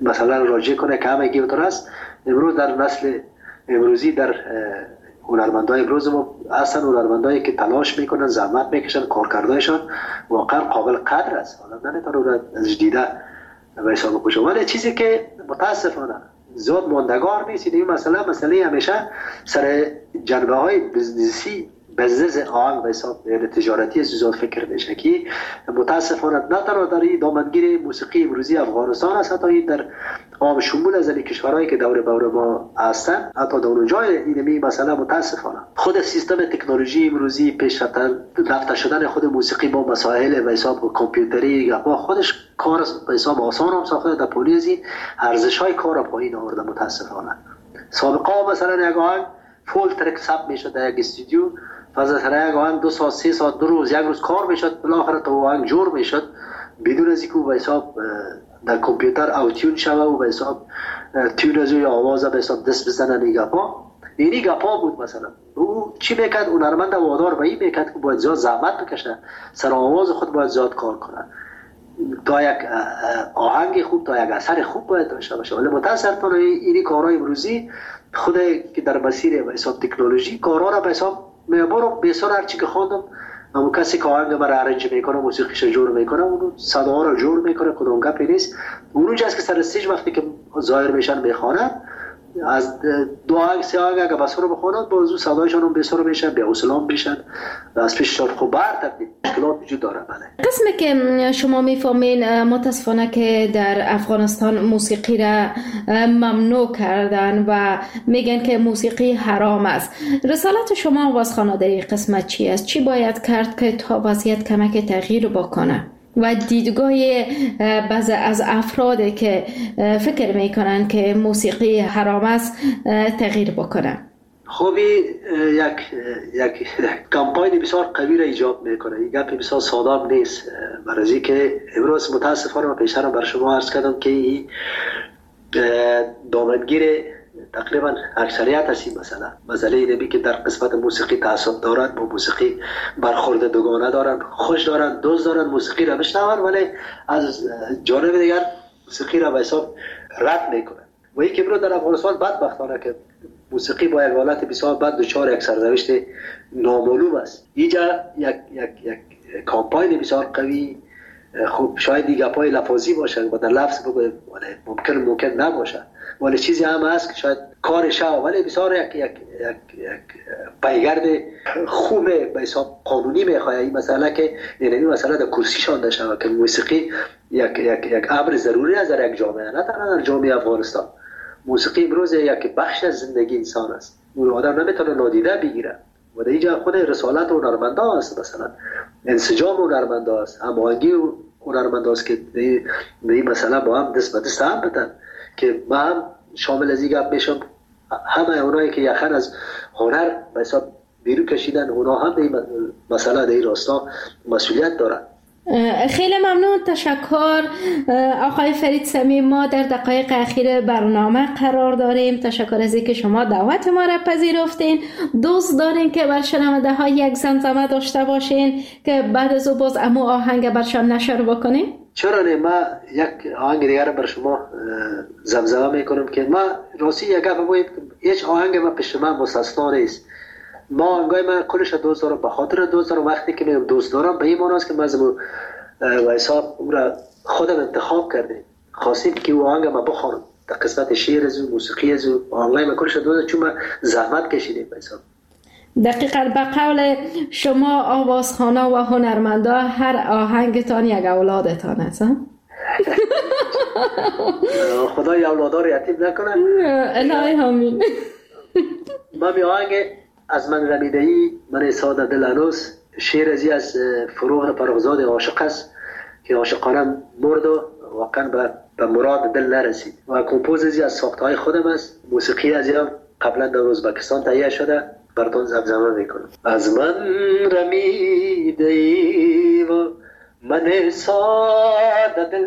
مثلا راجع کنه که همه گیوتر است. امروز در نسل امروزی در هنرمندای امروز ما اصلا هنرمندایی که تلاش میکنن، زحمت میکشن، کارکردایشان واقعا قابل قدر است. حالا نمیتونه از دیده به حساب بشه، ولی چیزی که متاسفانه زیاد ماندگار نیست این مثلا مسئله همیشه سر جنبه های بزنسی بزنس آهنگ به حساب یعنی تجارتی زیاد فکر میشه که متاسفانه نه تنها در این دامنگیر موسیقی امروزی افغانستان است، حتی در عام شمول از کشورهایی که دور بور ما هستن، حتی در اونجای اینمی مثلا متاسفانه خود سیستم تکنولوژی امروزی پیش رفته شدن خود موسیقی با مسائل به حساب کامپیوتری با خودش کار به حساب آسان هم ساخته، در پولی از این ارزش های کار پایین آورده متاسفانه. سابقا مثلا یک آهنگ فول ترک ثبت میشد در یک استودیو، پس از هر یک آهنگ دو ساعت سه ساعت دو روز یک روز کار میشد، بالاخره تا آهنگ جور میشد بدون از اینکه به حساب در کامپیوتر اوتیون شوه و به حساب تیون از یا آواز به حساب دست بزنن. این گپا اینی گپا بود. مثلا او چی میکرد؟ هنرمند وادار به این میکرد که باید زیاد زحمت بکشه، سر آواز خود باید زیاد کار کنه تا یک آهنگ خوب، تا یک اثر خوب باید داشته باشه. ولی متاسفانه اینی کارهای امروزی خود که در مسیر به حساب تکنولوژی کارها را به حساب میبرم بسیار هرچی که خواندم اما کسی که آهنگ برای ارنج میکنه، موسیقیش جور میکنه، اونو صدا را جور میکنه، کدوم گپی نیست. اونجا است که سر استیج وقتی که ظاهر میشن میخوانند از دو آهنگ سه آهنگ اگه بسر رو بخوانند بازو صدایشان هم بسر میشن، بیا حوصله میشن از پیششان خوب برتر مشکلات وجود داره. بله قسمی که شما میفهمین متاسفانه که در افغانستان موسیقی را ممنوع کردن و میگن که موسیقی حرام است. رسالت شما آوازخوانا در این قسمت چی است؟ چی باید کرد که تا وضعیت کمک تغییر بکنه و دیدگاه بعضی از افرادی که فکر میکنن که موسیقی حرام است تغییر بکنه؟ خوبی یک یک کمپاین بسیار قوی را ایجاب میکنه. این گپ بسیار ساده نیست، برای که امروز متاسفانه من پیشتر بر شما عرض کردم که این دامنگیر تقریبا اکثریت هستی مثلا مسئله اینه بی که در قسمت موسیقی تعصب دارن، با موسیقی برخورد دوگانه دارن، خوش دارن، دوست دارن، موسیقی را بشنون ولی از جانب دیگر موسیقی را به حساب رد میکنن. و یک امروز در افغانستان بدبختانه که موسیقی با یک حالت بسیار بد دچار یک سرنوشت نامعلوم است. اینجا یک یک یک کمپاین بسیار قوی خوب شاید دیگه پای لفاظی باشه و در لفظ بگویم ممکن ممکن نباشه ولی چیزی هم هست که شاید کارش ولی بسیار یک یک یک یک پیگرد خوب به حساب قانونی میخواد این مسئله که یعنی مسئله در کرسی شانده شود که موسیقی یک یک یک امر ضروری است در یک جامعه، نه تنها در جامعه افغانستان. موسیقی امروز یک بخش از زندگی انسان است، اون آدم نمیتونه نادیده بگیره و در اینجا خود رسالت هنرمندا است، مثلا انسجام هنرمندا است، هماهنگی هنرمندا است که به این مسئله با هم دست به دست هم بدن که ما هم شامل از این گپ میشم. همه اونایی که یخن از هنر به حساب بیرون کشیدن اونا هم به این مسئله در این راستا مسئولیت دارن. خیلی ممنون، تشکر آقای فرید صمیم. ما در دقایق اخیر برنامه قرار داریم. تشکر از اینکه شما دعوت ما را پذیرفتین. دوست دارین که بر شنونده ها یک زمزمه داشته باشین که بعد از او باز امو آهنگ برشان نشر بکنین؟ چرا نه، ما یک آهنگ دیگر بر شما زمزمه میکنم که ما راستی یک گپ بگویم هیچ آهنگ ما پیش من مستثنا نیست. ما آهنگای من کلش دوست دارم، به خاطر دوست دارم. وقتی که میگم دوست دارم به این معنی است که ما از و حساب اون را خودم انتخاب کردیم، خواستیم که اون آهنگ ما بخوانم در قسمت شعر از موسیقی از آهنگای من کلش دوست دارم چون ما زحمت کشیدیم به حساب. دقیقاً به قول شما آوازخوانا و هنرمندا هر آهنگتان یک اولادتان است. خدای اولادا رو یتیم نکنه. الهی آمین. ما می آهنگ از من رمیده‌ای من ساده دل هنوز شعر ازی از فروغ فرخزاد عاشق است که عاشقانه مرد و واقعا به مراد دل نرسید و کمپوز ازی از ساختهای خودم است. موسیقی ازی هم قبلا در ازبکستان تهیه شده، براتون زمزمه میکنم. از من رمیده‌ای و من ساده دل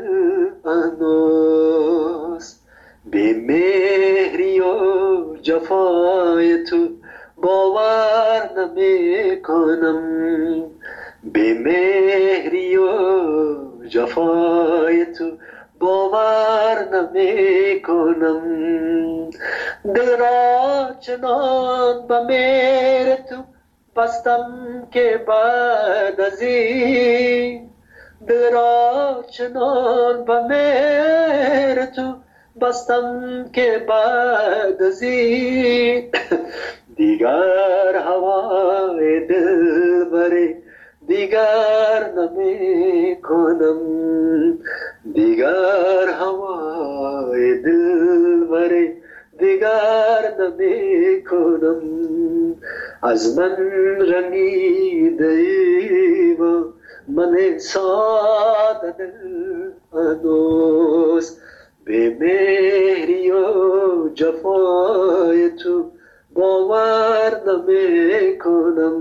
هنوز به مهری و جفای تو باور نمی کنم، به مهری و جفای تو باور نمی کنم. دل را چنان به مهر تو بستم که بعد از این، دل را چنان به مهر تو بستم که بعد از این دیگر هوای دل بری دیگر نمی کنم. دیگر هوای دل بری دیگر نمی کنم. از من رنگیده ای و من ساده دل هنوز به مهری و جفای تو باور نمی کنم.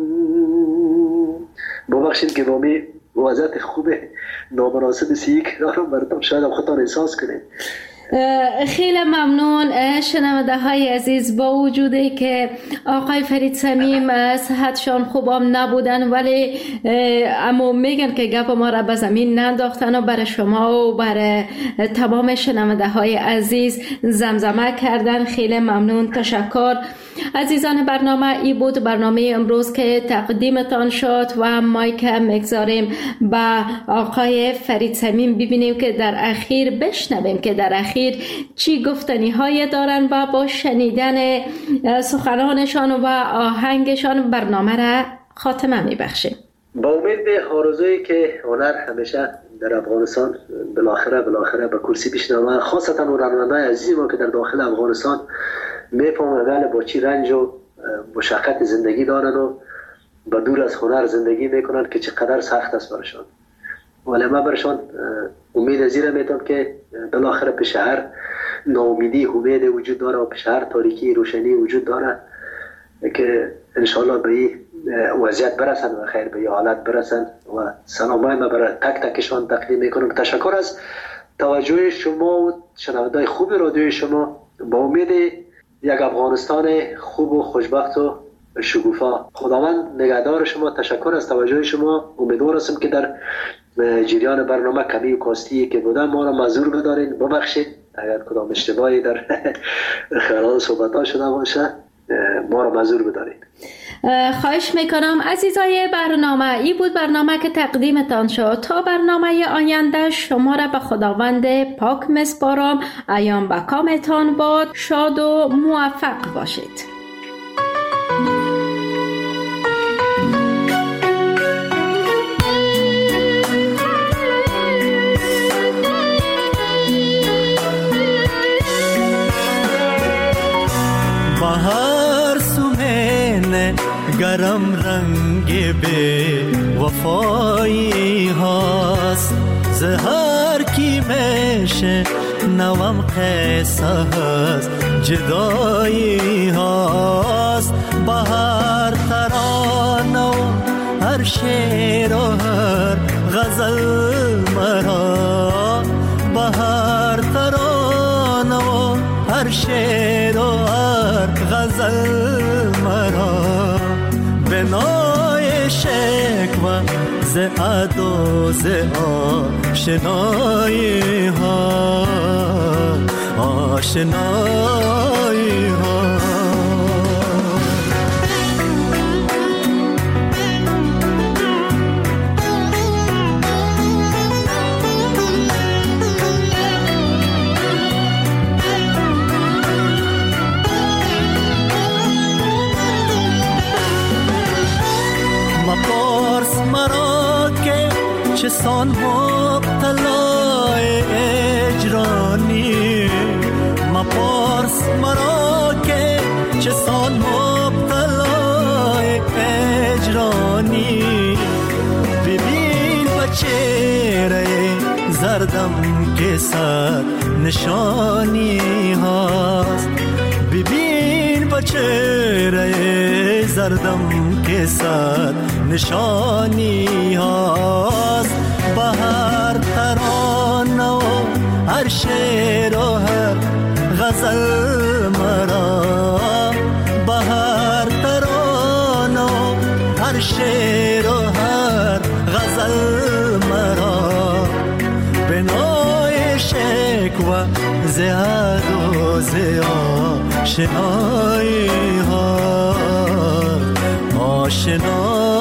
ببخشید که بامی وضعیت خوب نامناسب سی رو مردم شاید خودتان احساس کنید. خیلی ممنون شنونده های عزیز. با وجودی که آقای فرید صمیم صحتشان خوبم نبودن، ولی اما میگن که گپ ما را به زمین ننداختن و برای شما و برای تمام شنونده های عزیز زمزمه کردن. خیلی ممنون، تشکر. عزیزان، برنامه ای بود، برنامه امروز که تقدیمتان شد و مایک میگذاریم به آقای فرید صمیم ببینیم که در اخیر بشنویم که در اخیر چی گفتنی های دارن و با شنیدن سخنانشان و آهنگشان برنامه را خاتمه میبخشیم. با امید به آرزویی که هنر همیشه در افغانستان بالاخره بالاخره به کرسی بشنوه، خاصتا اون راننده‌های عزیز ما که در داخل افغانستان میفهمن با چی رنج و مشقت زندگی دارن و با دور از هنر زندگی میکنن که چقدر سخت است برشان. ولی من برشان امید از این میتونم که بالاخره به شهر ناامیدی امید وجود داره و به شهر تاریکی روشنی وجود داره که انشالله به این وضعیت برسن و خیر به این حالت برسن. و سلامای من برای تک تکشان تقدیم میکنم. تشکر از توجه شما و شنونده‌های خوب رادیوی شما. با امید یک افغانستان خوب و خوشبخت و شکوفا. خداوند نگهدار شما. تشکر از توجه شما. امیدوار هستم که در جریان برنامه کمی و کاستی که بودم ما را معذور بدارین، ببخشید اگر کدام اشتباهی در خلال صحبت‌ها شده باشه، ما را معذور بدارین. خواهش میکنم. عزیزای برنامه ای بود برنامه که تقدیمتان شد. تا برنامه آینده شما را به خداوند پاک میسپارم. ایام به کامتان باد. شاد و موفق باشید. بهار سومن گرم رنگ به وفایی هاست، زهر کی میشه نوام قصه هست جدایی هاست. بهار ترانه و هر شعر و هر غزل مرا، بهار ترانه و هر شعر و هر غزل مرا، بنای شکوه ز عدو ز آشنایی ها، آشنایی ها. مپارس مرا که چه سان مبتلای اجرانی، مپارس مرا که چه سان مبتلای اجرانی، ببین با چهره زردم که صد نشانی هاست، ببین با چهره زردم که صد نشانی هاست. بهر ترانه و هر شعر و هر غزل مرا، بهر ترانه و هر شعر و هر غزل مرا، بنای شعر زهد و زها شنایی ها آشنا